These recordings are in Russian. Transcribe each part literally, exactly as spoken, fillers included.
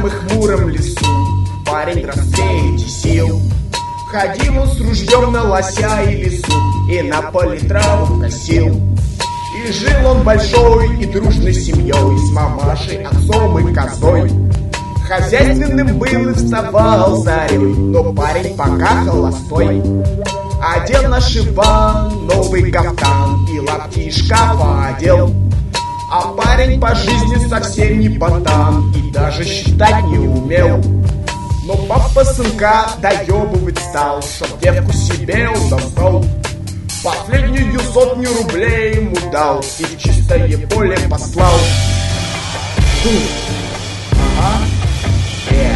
и хмуром лесу парень рассеять сил. Ходил он с ружьем на лося и лесу, и на поле траву косил. И жил он большой и дружной семьей, с мамашей, отцом и козой. Хозяйственным был и вставал зарей, но парень пока холостой. Одел на шибан новый кафтан и лапти из шкафа одел. А парень по жизни совсем не ботан и даже считать не умел. Но папа сынка доебывать стал, чтоб девку себе он достал. Последнюю сотню рублей ему дал и в чистое поле послал. Фу. Ага. Yeah.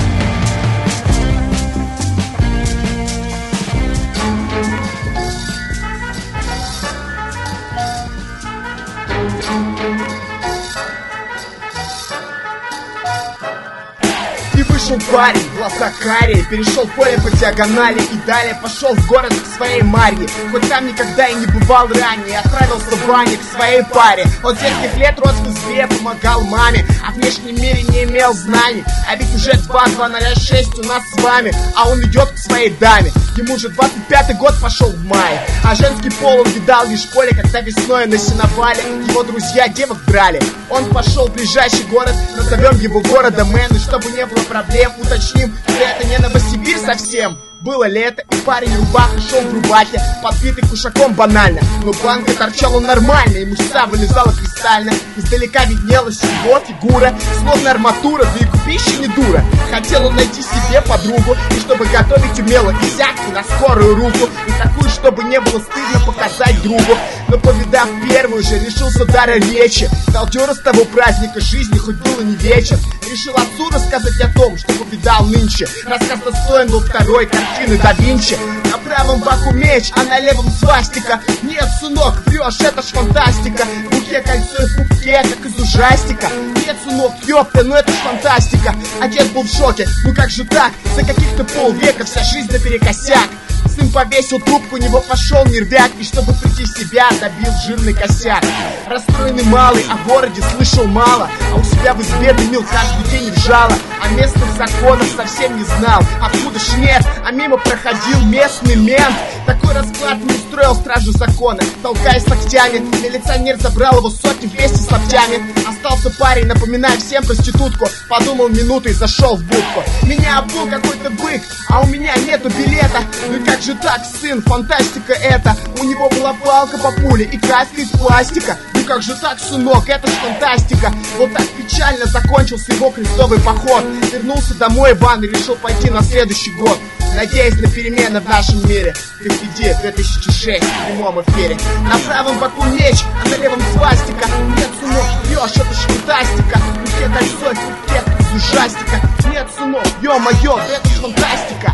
И вышел парень, глаза карие, перешел поле по диагонали и далее пошел в город к своей Марье. Хоть там никогда и не бывал ранее, отправился в баню к своей паре. Он с детских лет рос в избе, помогал маме, а в внешнем мире не имел знаний. А ведь уже два ноль шесть у нас с вами, а он идет к своей даме. Ему уже двадцать пятый год пошел в мае, а женский пол он видал лишь в поле, когда весной на сеновале его друзья девок брали. Он пошел в ближайший город, назовем его городом Мэн, и чтобы не было проблем, уточним, что это не Новосибирск совсем. Было лето, и парень рубаха шел в рубахе, подбитый кушаком банально. Но банка торчала нормально, и мышца вылезала кристально. Издалека виднелась его фигура, словно арматура, да и купище не дура. Хотел он найти себе подругу, и чтобы готовить умела десятки на скорую руку, и такую, чтобы не было стыдно показать другу. Но повидав первую же, лишился дара речи. Дал дёру с того праздника жизни, хоть было не вечер. Решил отцу рассказать о том, что повидал нынче. Рассказ достоин был второй картины да Винчи. На правом боку меч, а на левом свастика. Нет, сынок, врешь, это ж фантастика. В руке кольцо и в пупке, как из ужастика. Нет, сынок, ёпта, ну это ж фантастика. Отец был в шоке, ну как же так? За каких-то полвека вся жизнь наперекосяк. Сын повесил трубку, у него пошел нервяк, и чтобы прийти в себя, добил жирный косяк. Расстроенный малый о городе слышал мало, а у себя в избе дымил каждый день в жало. А местных законов совсем не знал, откуда ж нет, а мимо проходил местный мент. Такой расклад не устроил стражу закона. Толкаясь локтями, милиционер забрал его сотни вместе с локтями. Остался парень, напоминая всем проститутку. Подумал минуту и зашел в будку. Меня обул какой-то бык, а у меня нету билета. Ну и как же так, сын, фантастика это. У него была палка по пуле и каска из пластика. Ну как же так, сынок, это ж фантастика. Вот так печально закончился его крестовый поход. Вернулся домой Иван и решил пойти на следующий год, надеясь на перемены в нашем мире. Впереди две тысячи шесть в прямом эфире. На правом боку меч, а на левом свастика. Нет, сынок, врешь, это ж фантастика. В руке кольцо, в пупке из ужастика. Нет, сынок, ё-моё, это ж фантастика.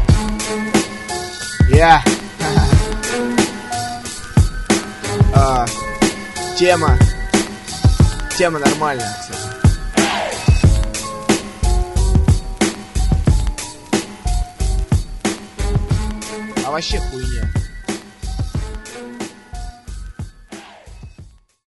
Я yeah. uh, Тема Тема нормальная, кстати. А вообще хуйня.